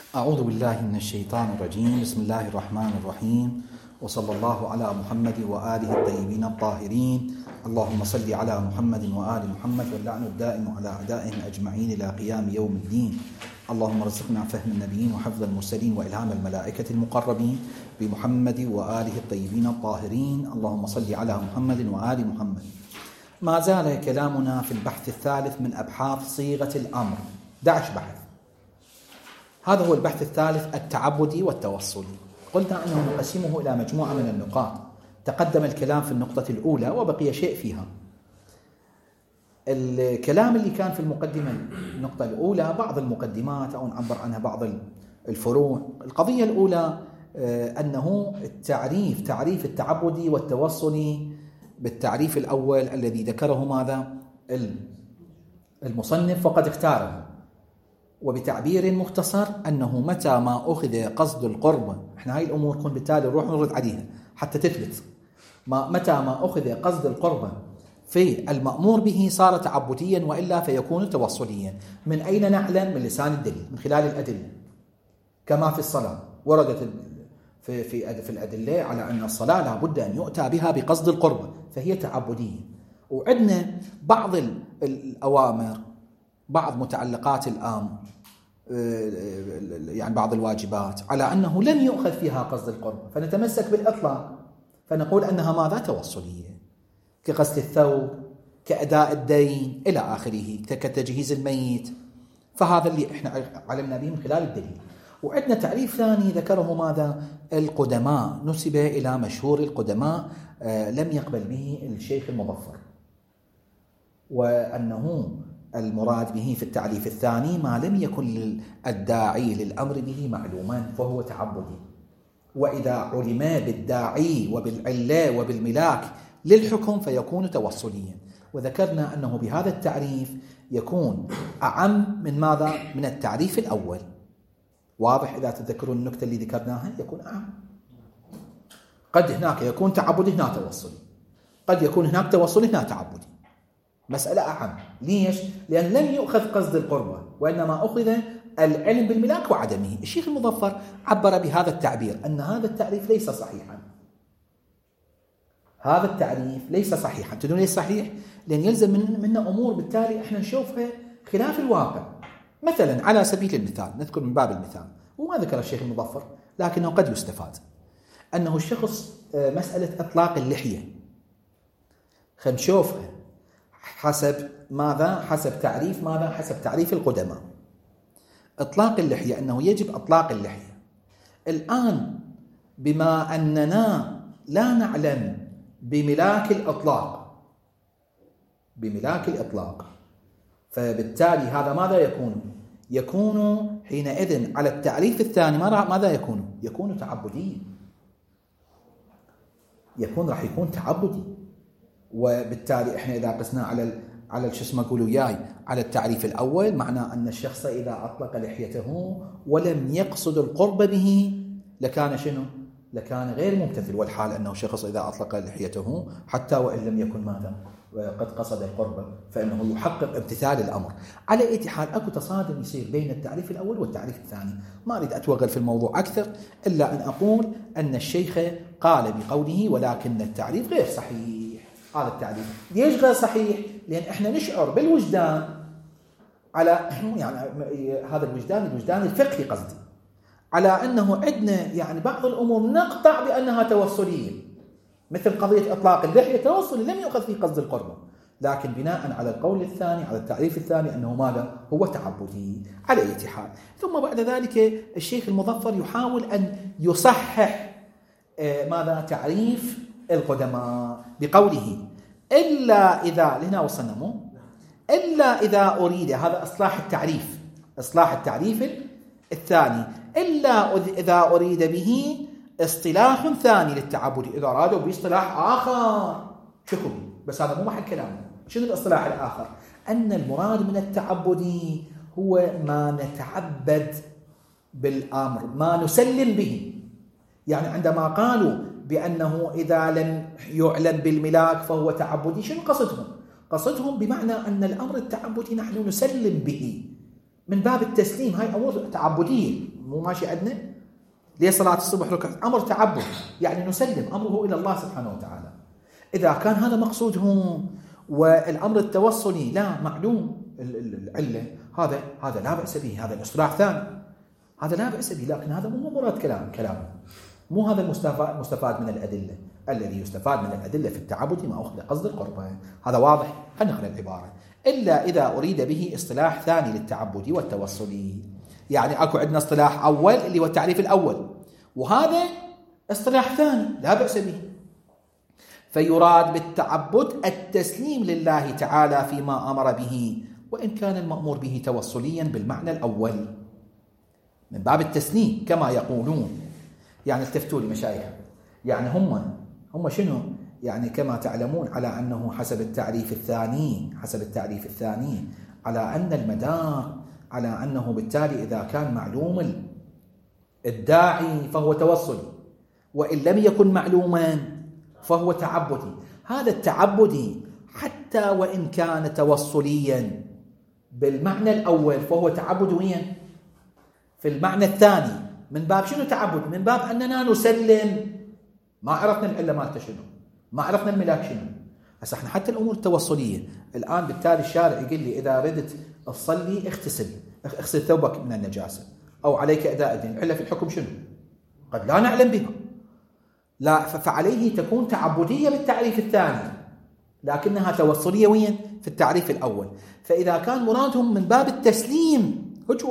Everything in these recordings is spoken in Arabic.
أعوذ بالله من الشيطان الرجيم. بسم الله الرحمن الرحيم، وصلى الله على محمد وآله الطيبين الطاهرين. اللهم صل على محمد وآل محمد، واللعن الدائم على أعدائهم أجمعين إلى قيام يوم الدين. اللهم ارزقنا فهم النبيين وحفظ المرسلين وإلهام الملائكة المقربين بمحمد وآله الطيبين الطاهرين. اللهم صل على محمد وآل محمد. ما زال كلامنا في البحث الثالث من أبحاث صيغة الأمر، 11 بحث. هذا هو البحث الثالث، التعبدي والتوصلي. قلنا أنه نقسمه إلى مجموعة من النقاط. تقدم الكلام في النقطة الأولى وبقي شيء فيها. الكلام اللي كان في المقدمة النقطة الأولى بعض المقدمات أو نعبر عنها بعض الفروع. القضية الأولى أنه تعريف التعبدي والتوصلي بالتعريف الأول الذي ذكره ماذا؟ المصنف وقد اختاره، وبتعبير مختصر أنه متى ما أخذ قصد القرب. احنا هاي الأمور كن بالتالي نروح نرد عليها حتى تثبت. متى ما أخذ قصد القرب في المأمور به صار تعبديا، وإلا فيكون توصليا. من أين نعلم؟ من لسان الدليل، من خلال الأدلة. كما في الصلاة وردت في الأدلة على أن الصلاة لابد أن يؤتى بها بقصد القرب، فهي تعبدية. وعندنا بعض الأوامر، بعض متعلقات الأمر، يعني بعض الواجبات على أنه لم يؤخذ فيها قصد القرب، فنتمسك بالإطلاق فنقول أنها ماذا؟ توصلية، كغسل الثوب، كأداء الدين إلى آخره، كتجهيز الميت. فهذا اللي احنا علمنا به من خلال الدليل. وعندنا تعريف ثاني ذكره ماذا؟ القدماء، نسب إلى مشهور القدماء لم يقبل به الشيخ المظفر، وأنه المراد به في التعريف الثاني ما لم يكن الداعي للأمر به معلوما فهو تعبدي. وإذا علم بالداعي وبالعلة وبالملاك للحكم فيكون توصليا. وذكرنا أنه بهذا التعريف يكون أعم من ماذا؟ من التعريف الأول. واضح؟ إذا تذكرون النكتة اللي ذكرناها يكون أعم. قد هناك يكون تعبدي هنا توصلي، قد يكون هناك توصلي هنا تعبدي. مسألة أعم. ليش؟ لأن لم يؤخذ قصد القربة، وإنما أخذ العلم بالملاك وعدمه. الشيخ المظفر عبر بهذا التعبير أن هذا التعريف ليس صحيحا. هذا التعريف ليس صحيحا. تدرون ليش صحيح؟ لأن يلزم منا أمور بالتالي إحنا نشوفها خلاف الواقع. مثلا على سبيل المثال، نذكر من باب المثال، وما ذكر الشيخ المظفر لكنه قد يستفاد، أنه الشخص مسألة إطلاق اللحية خلينا نشوفها حسب ماذا؟ حسب تعريف ماذا؟ حسب تعريف القدماء. إطلاق اللحية أنه يجب إطلاق اللحية. الآن بما أننا لا نعلم بملاك الإطلاق، فبالتالي هذا ماذا يكون؟ يكون حينئذ على التعريف الثاني ماذا يكون؟ يكون تعبدي. راح يكون تعبدي. وبالتالي احنا اذا قسنا على شو اسمه قولوا وياي على التعريف الاول، معناه ان الشخص اذا اطلق لحيته ولم يقصد القرب به لكان شنو؟ لكان غير ممتثل. والحال انه شخص اذا اطلق لحيته حتى وان لم يكن ماذا؟ وقد قصد القرب، فانه يحقق امتثال الامر. على اي حال اكو تصادم يصير بين التعريف الاول والتعريف الثاني. ما اريد اتوغل في الموضوع اكثر، الا ان اقول ان الشيخ قال بقوله ولكن التعريف غير صحيح. هذا التعريف ليش غير صحيح؟ لأن إحنا نشعر بالوجدان على يعني هذا الوجدان الفقهي قصدي، على أنه عندنا يعني بعض الأمور نقطع بأنها توصلية، مثل قضية إطلاق اللحية توصلي لم يؤخذ فيه قصد القرب، لكن بناء على القول الثاني على التعريف الثاني أنه ماذا؟ هو تعبدي. على أي حال، ثم بعد ذلك الشيخ المظفر يحاول أن يصحح ماذا؟ تعريف القدماء بقوله إلا إذا لهنا وصلنا مو إلا إذا أريد، هذا إصلاح التعريف الثاني، إلا إذا أريد به اصطلاح ثاني للتعبد. إذا أرادوا باصطلاح آخر شكرا، بس هذا مو محل كلامه. شنو الاصطلاح الآخر؟ أن المراد من التعبد هو ما نتعبد بالأمر، ما نسلم به. يعني عندما قالوا بأنه إذا لم يعلم بالملاك فهو تعبدي، شنو قصدهم بمعنى أن الأمر التعبدي نحن نسلم به من باب التسليم. هاي أمور تعبدية، مو ماشي عندنا؟ ليه صلاة الصبح ركعة؟ أمر تعبد، يعني نسلم أمره إلى الله سبحانه وتعالى. إذا كان هذا مقصودهم والأمر التوصلي لا معلوم العلة، هذا لا بأس به، هذا الاصطلاح ثاني، هذا لا بأس به، لكن هذا مو مراد كلامه، مو هذا المستفاد من الأدلة. الذي يستفاد من الأدلة في التعبد ما أخذ قصد القربة، هذا واضح. خلينا نقرأ العبارة. إلا إذا أريد به اصطلاح ثاني للتعبد والتوصلي، يعني أكو عندنا اصطلاح أول اللي هو التعريف الأول، وهذا اصطلاح ثاني لا بأس به. فيراد بالتعبد التسليم لله تعالى فيما أمر به، وإن كان المأمور به توصليا بالمعنى الأول، من باب التسليم كما يقولون. يعني التفتوا لي مشايخ، يعني هم شنو؟ يعني كما تعلمون على أنه حسب التعريف الثاني على أن المدار على أنه بالتالي إذا كان معلوم الداعي فهو توصلي، وإن لم يكن معلوما فهو تعبدي. هذا التعبدي حتى وإن كان توصليا بالمعنى الأول فهو تعبد وين؟ في المعنى الثاني. من باب شنو تعبد؟ من باب أننا نسلم، ما عرفنا العلة مالته شنو، ما عرفنا الملاك شنو. هسه احنا حتى الأمور التوصلية الآن بالتالي الشارع يقول لي إذا ردت تصلي اغسل ثوبك من النجاسة، أو عليك أداء الدين. العلة في الحكم شنو؟ قد لا نعلم بها، لا، فعليه تكون تعبدية بالتعريف الثاني، لكنها توصلية وين؟ في التعريف الأول. فإذا كان مرادهم من باب التسليم، هو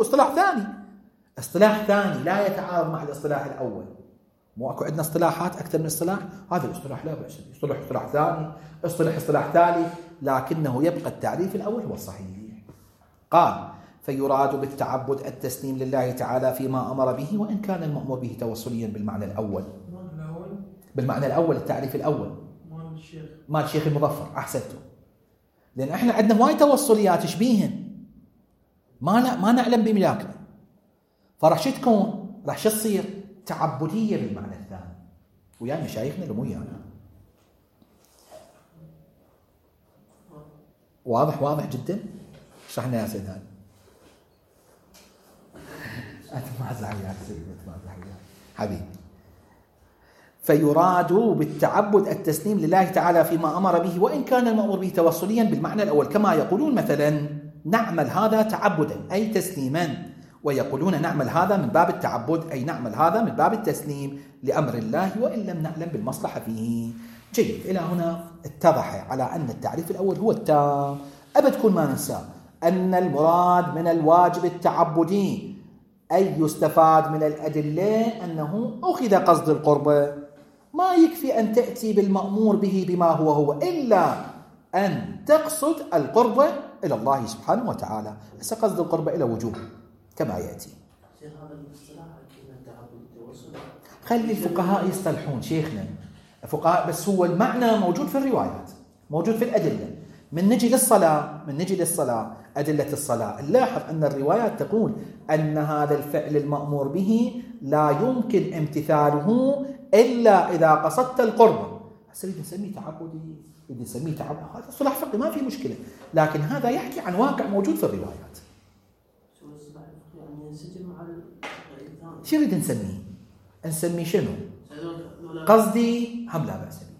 اصطلاح ثاني لا يتعارض مع الاصطلاح الأول. مو أكو عندنا اصطلاحات أكثر من اصطلاح، هذا الاصطلاح لا بأس به، اصطلاح ثاني، اصطلاح ثالث، لكنه يبقى التعريف الأول هو الصحيح. قال: فيراد بالتعبد التسليم لله تعالى فيما أمر به، وإن كان المأمور به توصليا بالمعنى الأول. بالمعنى الأول، التعريف الأول مال الشيخ المظفر. أحسنتم، لأن احنا عندنا هواي توصليات تشبيهن ما نعلم بملاكنا، فرح شو تكون؟ رح شو تصير؟ تعبدية بالمعنى الثاني. ويا مشايخنا اللي مو يعني واضح جدا. شرحنا يا سيد هذا. أنت ما أزعل يا سيد، ما أزعل حبيبي. فيراد بالتعبد التسليم لله تعالى فيما أمر به، وإن كان المأمور به توصليا بالمعنى الأول، كما يقولون مثلا نعمل هذا تعبدا أي تسليما، ويقولون نعمل هذا من باب التعبد أي نعمل هذا من باب التسليم لأمر الله وإن لم نعلم بالمصلحة فيه. جيد، إلى هنا اتضح على أن التعريف الأول هو التام. أبد كل ما ننسى أن المراد من الواجب التعبدي أي يستفاد من الأدلة أنه أخذ قصد القربة. ما يكفي أن تأتي بالمأمور به بما هو إلا أن تقصد القربة إلى الله سبحانه وتعالى. ليس قصد القربة إلى وجوه كما يأتي. خلي الفقهاء يصطلحون شيخنا، الفقهاء، بس هو المعنى موجود في الروايات، موجود في الأدلة. من نجي للصلاة أدلة الصلاة، نلاحظ أن الروايات تقول أن هذا الفعل المأمور به لا يمكن امتثاله إلا إذا قصدت القرب. هسه نسميه تعبدي، هذا صلاح فقهي ما في مشكلة، لكن هذا يحكي عن واقع موجود في الروايات. شو نريد نسميه شنو؟ قصدي هم لا بأس به،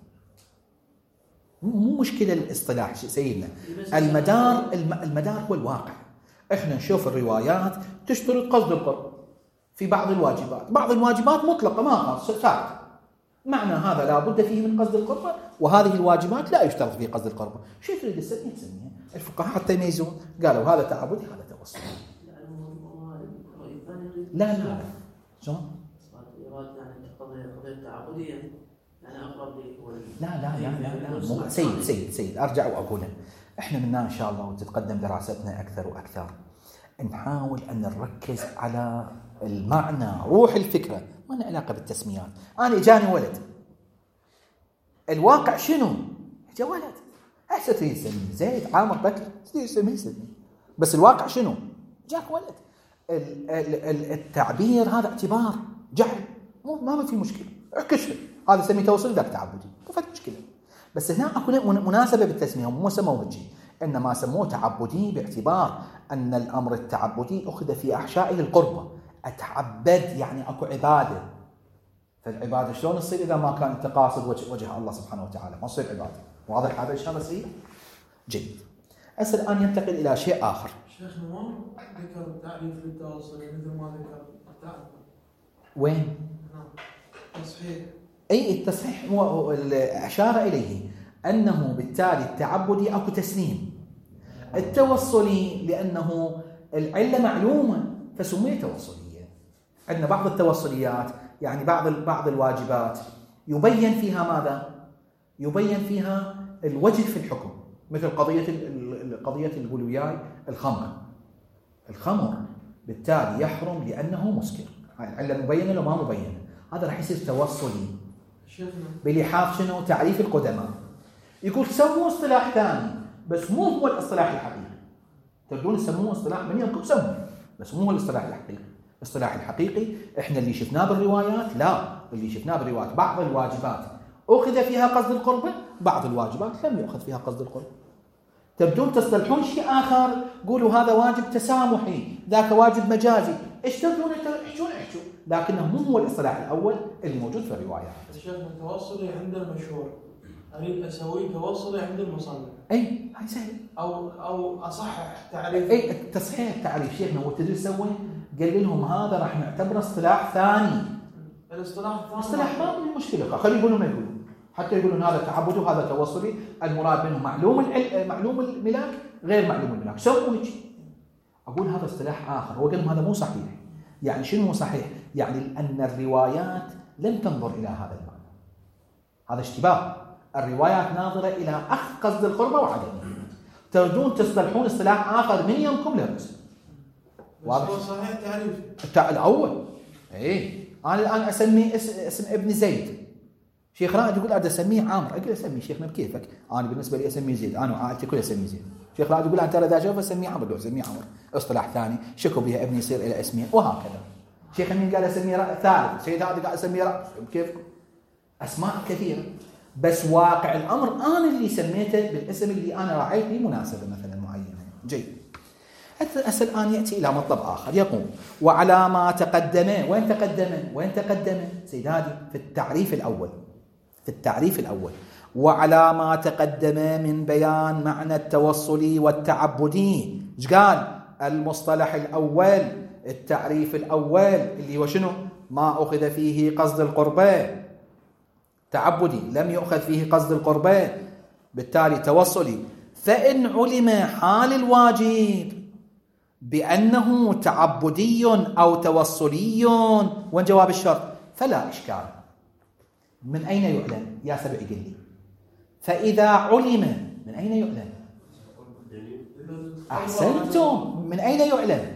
مو مشكلة الاصطلاح سيدنا. المدار هو الواقع. احنا نشوف الروايات تشترط قصد القرب في بعض الواجبات مطلقة ما خاص ثابت، معنى هذا لا بد فيه من قصد القرب، وهذه الواجبات لا يشترط فيه قصد القرب. شو تريد تسميه؟ الفقهاء حتى يميزون قالوا هذا تعبدي هذا توسلي. لا شلون؟ لا سيد أرجع وأقول إحنا منا إن شاء الله وتتقدم دراستنا أكثر وأكثر نحاول أن نركز على المعنى، روح الفكرة، ما له علاقة بالتسميات. أنا إجاني ولد، الواقع شنو؟ إجا ولد، أحسن تريد تسميه زيد عامر بكر، تسميه بس الواقع شنو؟ جاك ولد. التعبير هذا اعتبار جهل، ما في مشكلة، اكشف هذا سمي توصل ذاك تعبدي، ما في مشكلة. بس هنا أكو مناسبة بالتسمية، مو سموه بالجي، إنما سموه تعبدي باعتبار أن الأمر التعبدي أخذ في أحشائه القربة، أتعبد يعني أكو عبادة، فالعبادة شلون تصير إذا ما كان أنت قاصد وجه الله سبحانه وتعالى؟ ما تصير عبادة. واضح هذا الشيء صحيح؟ جيد. أسأل الآن ينتقل إلى شيء آخر. شيخنا ما ذكر تعريف للتواصل مثل ما ذكر التعبد. وين؟ تصحيح. أي التصحيح هو أشار إليه أنه بالتالي التعبدي أكو تسليم، التوصلي لأنه العلة معلومة فسميت توصلية. عندنا بعض التوصليات يعني بعض الواجبات يبين فيها ماذا؟ يبين فيها الوجه في الحكم، مثل قضية اللي وياي الخمر بالتالي يحرم لأنه مسكر، هاي العلة مبينة لو ما مبينة، هذا راح يصير توصلي بلحاظ شنو؟ تعريف القدماء. يقول سموه اصطلاح ثاني بس مو هو الاصطلاح الحقيقي. تبدون تسموه اصطلاح من يمكن سموه بس مو هو الاصطلاح الحقيقي. الاصطلاح الحقيقي احنا اللي شفناه بالروايات، لا اللي شفناه بالروايات بعض الواجبات أخذ فيها قصد القربة، بعض الواجبات لم يؤخذ فيها قصد القربة. تبدون تصطلحون شيء آخر، قولوا هذا واجب تسامحي، ذاك واجب مجازي، ايش تبدون تحجون احجوا، لكنه مو هو الاصطلاح الأول اللي موجود في الروايات. الشيخ التوصلي عند المشهور، أريد أسوي توصلي عند المصنف. أي هاي سهل. أو أصحح تعريف. أي تصحيح التعريف شيخنا هو تدري سوي؟ قال لهم هذا راح نعتبره اصطلاح ثاني. الاصطلاح الثاني. اصطلاح ما من مشكلة، خلي يقولون ما يقولون. حتى يقولون هذا تعبدي وهذا توصلي، المراد منه معلوم الملاك غير معلوم الملاك، سووا هيك. أقول هذا اصطلاح آخر، هو قال هذا مو صحيح. يعني شنو مو صحيح؟ يعني أن الروايات لم تنظر إلى هذا المعنى، هذا اشتباه. الروايات ناظرة إلى أخذ قصد القربة وعدمه. تردون تصطلحون اصطلاح آخر من يومكم لا بس. واضح؟ هو صحيح تعريف الأول. إيه أنا الآن أسمي اسم ابن زيد، شيخ رائد يقول أنا أسميه عامر، أقول أسميه شيخنا بكيفك، أنا بالنسبة لي أسميه زيد، أنا وعائلتي كلها أسميه زيد. شيخ رائد يقول أنت إذا شوف أسميه عامر، لو أسميه عامر اصطلاح ثاني شكوا بها ابني يصير إلى اسمه، وهكذا. شيخ مين قال أسميه ثالث، سيد هذا قال أسميه رأس، كيفكم؟ أسماء كثيرة، بس واقع الأمر أنا اللي سميته بالاسم اللي أنا رأيت لي مناسبة مثلا معينة. جيد. الأسئلة الآن يأتي إلى مطلب آخر، يقول وعلى ما تقدم. وين تقدم سيد هادي؟ في التعريف الأول. وعلى ما تقدم من بيان معنى التوصلي والتعبدي. ايش قال؟ المصطلح الأول، التعريف الأول اللي هو شنو؟ ما أخذ فيه قصد القربة، تعبدي لم يؤخذ فيه قصد القربة بالتالي توصلي. فإن علم حال الواجب بأنه تعبدي أو توصلي، وين جواب الشرط؟ فلا إشكال. من أين يعلم؟ يا سبع قل لي. فإذا علم من أين يعلم؟ أحسنتم، من أين يعلم؟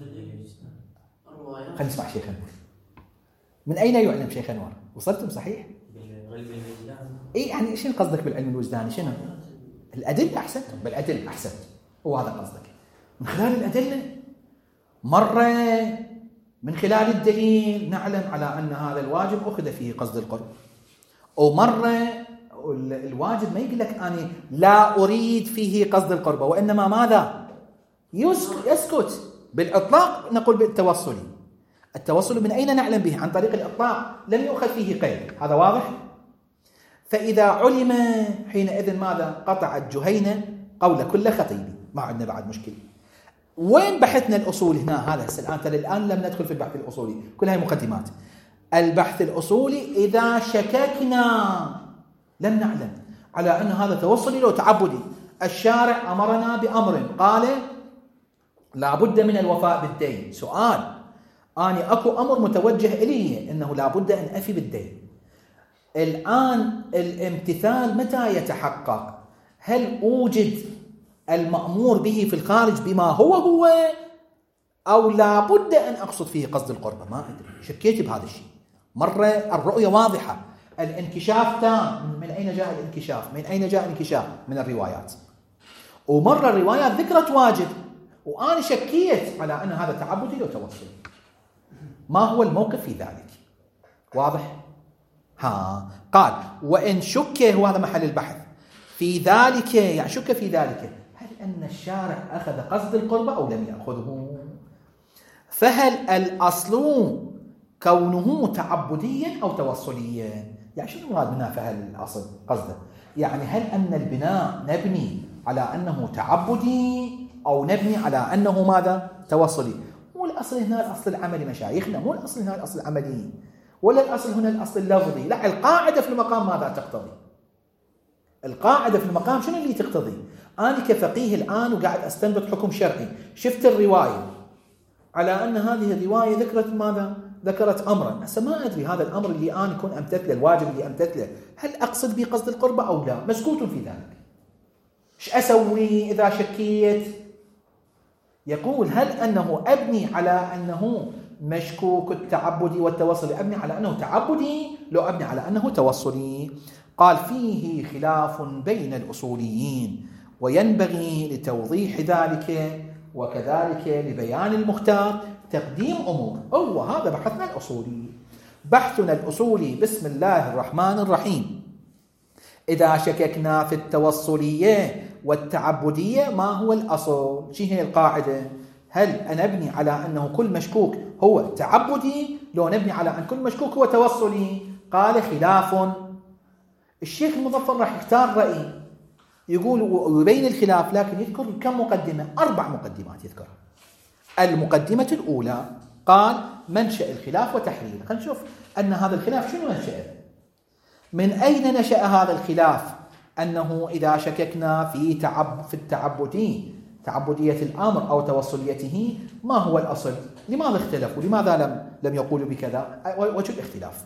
خلينا نسمع شيخ أنور. من أين يعلم شيخ أنور؟ وصلتم صحيح؟ إيه يعني شنو قصدك بالعلم الوجداني؟ شنو؟ الأدلة. أحسنتم، بالأدلة أحسنت، هو هذا قصدك. من خلال الأدلة، مرة من خلال الدليل نعلم على أن هذا الواجب أخذ فيه قصد القرب، ومرة الواجب ما يقول لك أنا لا أريد فيه قصد القربة، وإنما ماذا؟ يسكت بالإطلاق. نقول بالتوصلي. التوصل من أين نعلم به؟ عن طريق الإطلاق، لم يؤخذ فيه قيد، هذا واضح؟ فإذا علم حينئذ ماذا؟ قطعت جهينة قول كل خطيب. ما عندنا بعد مشكلة. وين بحثنا الأصول هنا؟ هذا الآن لم ندخل في البحث الأصولي، كل هاي مقدمات. البحث الأصولي إذا شككنا لم نعلم على أن هذا توصلي لو تعبدي. الشارع أمرنا بأمر، قال لا بد من الوفاء بالدين. سؤال، أنا أكو أمر متوجه إليه أنه لا بد أن أفي بالدين. الآن الامتثال متى يتحقق؟ هل أوجد المأمور به في الخارج بما هو أو لا بد أن أقصد فيه قصد القربة؟ ما أدري، شكيت بهذا الشيء. مرة الرؤية واضحة، الانكشاف تام. من أين جاء الانكشاف؟ من أين جاء الانكشاف؟ من الروايات. ومرة الروايات ذكرت واجب وأنا شكيت على أن هذا تعبدي لو توصل. ما هو الموقف في ذلك؟ واضح؟ قال وإن شك، هو هذا محل البحث في ذلك، يعني شك في ذلك، هل أن الشارع أخذ قصد القربة أو لم يأخذه؟ فهل الأصل كونه تعبديا أو توصليا؟ يعني شنو المراد منها فهل الأصل؟ قصده يعني هل أن البناء نبني على أنه تعبدي أو نبني على أنه ماذا؟ توصلي. مو الأصل هنا الأصل العملي مشايخنا، مو الأصل هنا الأصل العملي، ولا الأصل هنا الأصل اللفظي، لا، القاعدة في المقام ماذا تقتضي؟ القاعدة في المقام شنو اللي تقتضي؟ أنا كفقيه الآن وقاعد أستنبط حكم شرعي، شفت الرواية على أن هذه الرواية ذكرت ماذا؟ ذكرت أمرا، هسه ما أدري هذا الأمر اللي أنا يكون أمتثله، الواجب اللي أمتثله، هل أقصد به قصد القربة أو لا؟ مسكوت في ذلك. إيش أسوي إذا شكيت؟ يقول هل أنه أبني على أنه مشكوك التعبدي والتوصلي، أبني على أنه تعبدي لو أبني على أنه توصلي؟ قال فيه خلاف بين الأصوليين، وينبغي لتوضيح ذلك وكذلك لبيان المختار تقديم أمور. وهذا بحثنا الأصولي. بحثنا الأصولي بسم الله الرحمن الرحيم. إذا شككنا في التوصلية والتعبدية ما هو الأصل؟ شو هي القاعدة؟ هل أنا أبني على أنه كل مشكوك هو تعبدي لو نبني على أن كل مشكوك هو توصلي؟ قال خلاف. الشيخ المظفر راح يختار رأي يقول ويبين الخلاف، لكن يذكر كم مقدمة؟ 4 مقدمات يذكرها. المقدمة الأولى قال منشأ الخلاف وتحليله. خلينا نشوف أن هذا الخلاف شنو منشأه، من أين نشأ هذا الخلاف؟ أنه إذا شككنا في تعبدية الأمر أو توصليته ما هو الأصل؟ لماذا اختلفوا؟ لماذا لم يقولوا بكذا؟ وجه الاختلاف.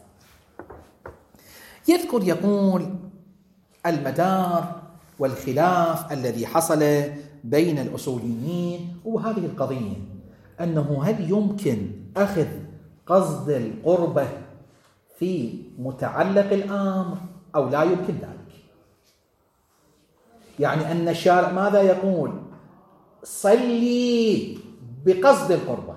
يقول المدار والخلاف الذي حصل بين الأصوليين وهذه القضية أنه هل يمكن أخذ قصد القربة في متعلق الأمر أو لا يمكن ذلك؟ يعني أن الشارع ماذا يقول؟ صلي بقصد القربة،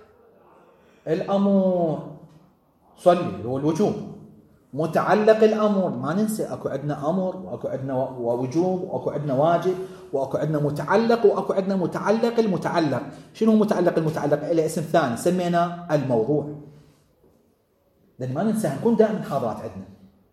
الأمر صلي هو الوجوب، متعلق الأمر ما ننسى أكو عندنا أمر وأكو عندنا وجوب وأكو عندنا واجب وأكو عندنا متعلق وأكو عندنا متعلق المتعلق. شنو متعلق المتعلق؟ إلى اسم ثاني سمينا الموضوع، لأن ما ننسى نكون دائما حاضرات عندنا.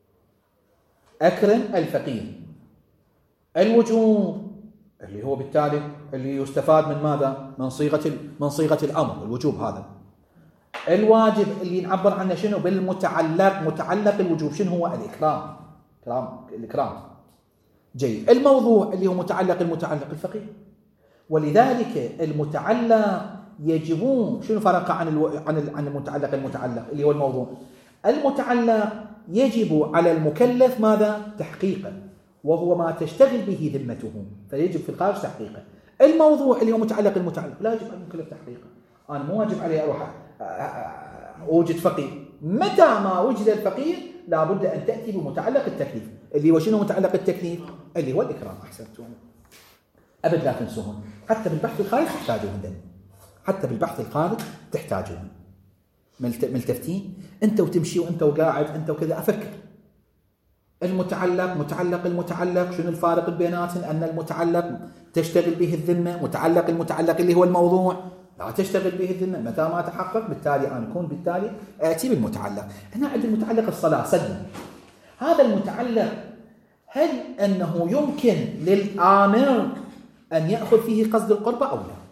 أكرم الفقير، الوجوب اللي هو بالتالي اللي يستفاد من ماذا؟ من صيغة الأمر الوجوب هذا. الواجب اللي نعبر عنه شنو؟ بالمتعلق، متعلق الوجوب شنو هو؟ الإكرام. جيد. الموضوع اللي هو متعلق المتعلق الفقير. ولذلك المتعلق يجب شنو فرق عن المتعلق اللي هو الموضوع؟ المتعلق يجب على المكلف ماذا؟ تحقيقه، وهو ما تشتغل به ذمته، فيجب في الخارج تحقيقه. الموضوع اللي هو متعلق المتعلق لا يجب على المكلف تحقيقه. أنا مو واجب علي أروح أوجد فقير، متى ما وجد الفقير لابد أن تأتي بمتعلق التكليف اللي هو شنو متعلق التكليف؟ اللي هو الإكرام. أحسنتم، أبد لا تنسوهم. حتى بالبحث الخارج تحتاجون، حتى بالبحث الخارج تحتاجون ملتفتين. أنت وتمشي وأنت وقاعد أنت وكذا أفكر المتعلق متعلق المتعلق شنو الفارق بيناتهم؟ أن المتعلق تشتغل به الذمة، متعلق المتعلق اللي هو الموضوع لا تشتغل به الذمة. متى ما تحقق بالتالي أنا أكون بالتالي آتي بالمتعلق. هنا عند المتعلق الصلاة صدق هذا المتعلق، هل أنه يمكن للآمر أن يأخذ فيه قصد القربة أو لا؟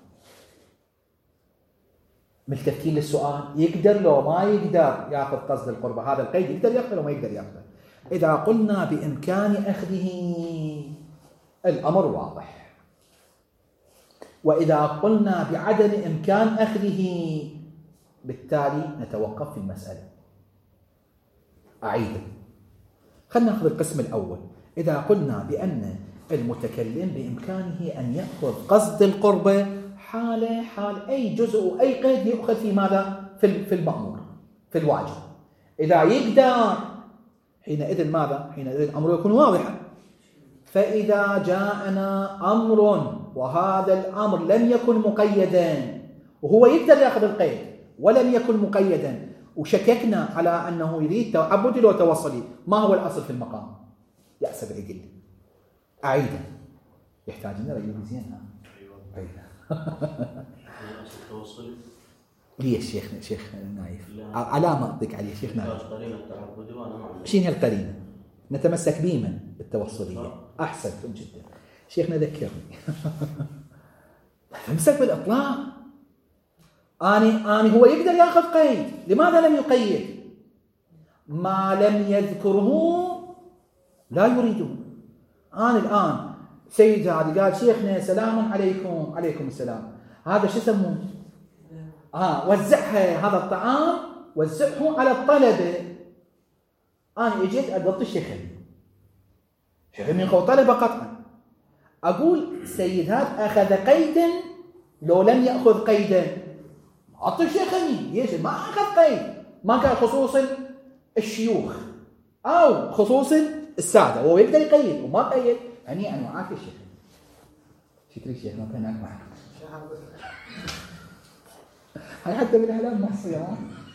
ملتفتين للسؤال. يقدر لو ما يقدر يأخذ قصد القربة؟ هذا القيد يقدر يأخذ لو ما يقدر يأخذ. إذا قلنا بإمكان أخذه الأمر واضح، وإذا قلنا بعدم إمكان أخذه بالتالي نتوقف في المسألة. أعيد، خلنا نأخذ القسم الأول. إذا قلنا بأن المتكلم بإمكانه أن يأخذ قصد القربة حال أي جزء أي قيد يأخذ في ماذا؟ في المأمور، في الواجب. إذا يقدر حينئذ ماذا؟ حينئذ الأمر يكون واضحا. فإذا جاءنا أمر وهذا الأمر لم يكن مقيدا وهو يقدر يأخذ القيد ولم يكن مقيدا وشككنا على أنه يريد تعبدي لو توصلي، ما هو الأصل في المقام؟ يحسب عقل. أعيدا، يحتاج لنا رجل زين. ليش شيخ نايف؟ علامة أطلق عليه شيخ نايف. شين هالقرينة؟ نتمسك بيمن بالتوصلية. أحسنتم جدا. شيخنا ذكرني. تمسك بالإطلاق. أنا هو يقدر يأخذ قيد. لماذا لم يقيد؟ ما لم يذكره لا يريده. أنا الآن سيد هذا قال شيخنا سلام عليكم. عليكم السلام. هذا شو يسموه؟ وزعها هذا الطعام وزعه على الطلبة. أنا اجيت أضبط الشيخين من خو طلبة قطعا. أقول سيد هذا أخذ قيدا لو لم يأخذ قيدا أعطي الشيخين. ليش ما أخذ قيد؟ ما كان خصوص الشيوخ أو خصوص السادة وهو يقدر يقيد وما قيد. هنيئا وعافية الشيخ. شكرا الشيخ ما كان معك. هاي حتى بالإعلام محصية.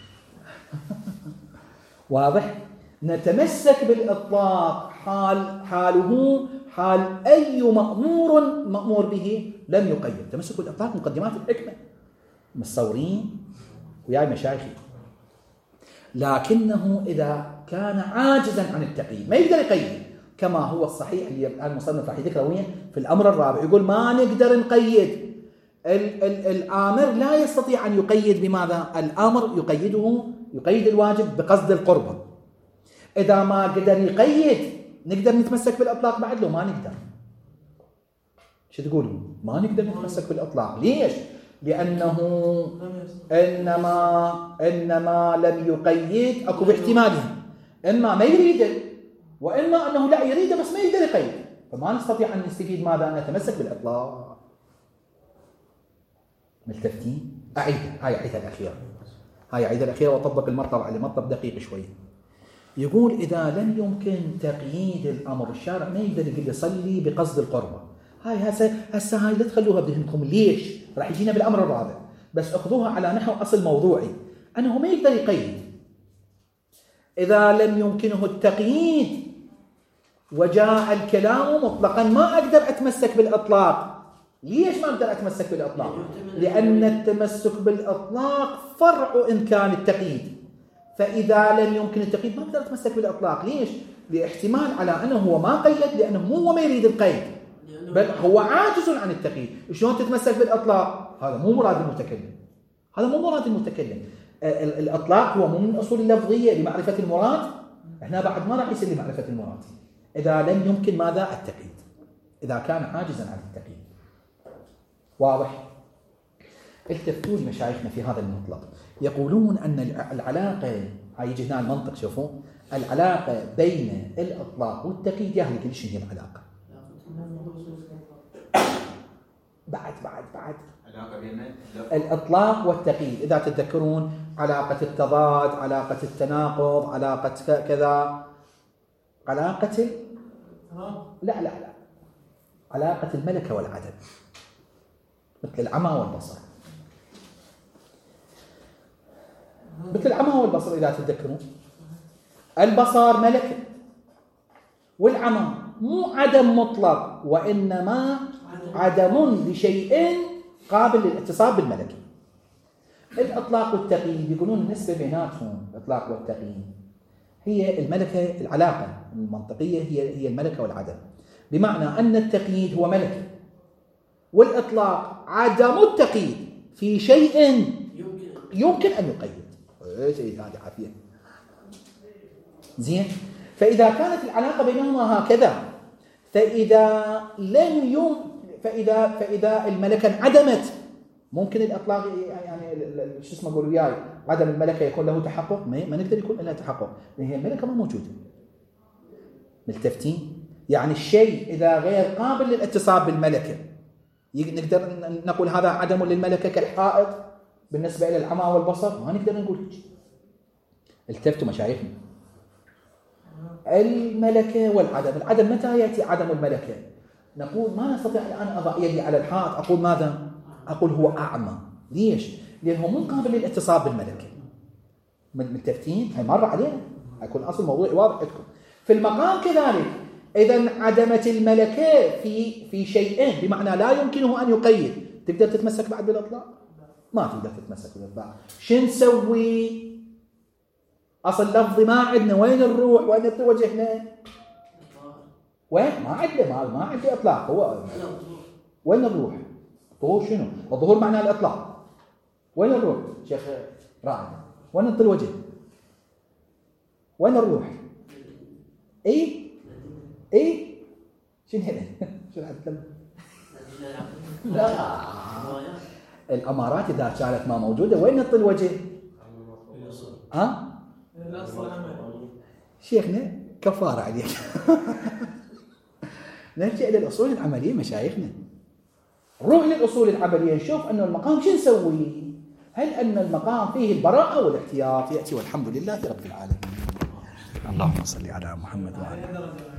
واضح؟ نتمسك بالإطلاق حاله حال أي مأمور به لم يقيد. تمسك بالإطلاق مقدمات الحكمة متصورين وياي مشايخي. لكنه إذا كان عاجزا عن التقييد ما يقدر يقيد كما هو الصحيح اللي الآن المصنف راح يذكره وين في الأمر الرابع. يقول ما نقدر نقيد. الآمر لا يستطيع أن يقيد. بماذا؟ الآمر يقيد الواجب بقصد القربة. إذا ما قدر يقيد نقدر نتمسك بالإطلاق بعد له؟ ما نقدر. شو تقولون؟ ما نقدر نتمسك بالإطلاق. ليش؟ لأنه إنما لم يقيد. أكو باحتمالين، إما ما يريده وإما أنه لا يريده بس ما يقدر يقيد. فما نستطيع أن نستفيد ماذا؟ أن نتمسك بالإطلاق. ملتفتين؟ أعيدها الأخيرة وطبق المطلب عليه مطلب دقيق شوي. يقول إذا لم يمكن تقييد الأمر الشارع ما يقدر يقول لي صلي بقصد القربة. هسه هاي لا تخلوها بذهنكم. ليش؟ راح يجينا بالأمر الرابع بس أخذوها على نحو أصل موضوعي أنه ما يقدر يقيد. إذا لم يمكنه التقييد وجاء الكلام مطلقا ما أقدر أتمسك بالإطلاق. ليش ما أقدر أتمسك بالإطلاق؟ لأن التمسك بالإطلاق فرع إمكان التقييد. فإذا لم يمكن التقييد ما أقدر أتمسك بالإطلاق. ليش؟ لاحتمال على أنه هو ما قيد لأنه هو ما يريد القيد بل هو عاجز عن التقييد. شلون تتمسك بالإطلاق؟ هذا مو مراد المتكلم. الإطلاق هو من أصول اللفظية لمعرفة المراد. إحنا بعد ما راح يصير لمعرفة المراد إذا لم يمكن ماذا؟ التقييد. إذا كان عاجزا عن التقييد. واضح؟ التفتوا مشايخنا في هذا المطلب يقولون أن العلاقة هاي يجي هنا المنطق. شوفوا العلاقة بين الإطلاق والتقييد يا أهل كل شيء هي العلاقة. بعد علاقة بين الإطلاق والتقييد. إذا تتذكرون علاقة التضاد، علاقة التناقض، علاقة كذا، علاقة لا علاقة الملكة والعدم مثل العمى والبصر. إذا تتذكرون البصر ملكة والعمى مو عدم مطلق وإنما عدم لشيء قابل للاتصال بالملكة. الإطلاق والتقييد يقولون النسبة بيناتهم الإطلاق والتقييد هي الملكة. العلاقة المنطقية هي الملكة والعدم. بمعنى أن التقييد هو ملكة والإطلاق عدم التقييد في شيء يمكن أن يقيد. هذه عافية زين. فإذا كانت العلاقة بينهما هكذا فإذا الملكة انعدمت ممكن الإطلاق يعني شو اسمه قولوا وياي عدم الملكة يكون له تحقق. ما نقدر يكون لها تحقق لأن هي الملكة ما موجودة. ملتفتين؟ يعني الشيء إذا غير قابل للاتصال بالملكة نقدر نقول هذا عدم للملكة كالحائط بالنسبة إلى العمى والبصر. ما نقدر نقول هيك. التفتوا مشايخنا. الملكة والعدم. العدم متى يأتي عدم الملكة؟ نقول ما نستطيع الآن أضع يدي على الحائط أقول ماذا؟ أقول هو أعمى. ليش؟ لأنه مو قابل للاتصال بالملكة. متفتين؟ هاي مرة علينا هيكون أصل موضوع واضح عندكم. في المقام كذلك إذا عدمت الملكة في شيئين بمعنى لا يمكنه أن يقيد تقدر تتمسك بعد بالإطلاق؟ ما تقدر تتمسك بالإطلاق. شو نسوي؟ أصل لفظي ما عندنا، وين نروح؟ وين نتوجه هنا؟ وين؟ ما عندي إطلاق. هو وين نروح؟ الظهور شنو؟ الظهور معناه الإطلاق. وين نروح؟ شيخ رائد، وين نطي الوجه؟ وين نروح؟ اي شنو هذا؟ شنو هذا؟ لا، الأمارات إذا كانت ما موجودة وين نطي الوجه؟ ها؟ شيخنا كفارة عليك. نرجع إلى الأصول العملية مشايخنا، نروح للأصول العملية نشوف أنه المقام شو نسوي؟ هل أن المقام فيه البراءة والاحتياط؟ يأتي والحمد لله رب العالمين. اللهم صل على محمد وعلى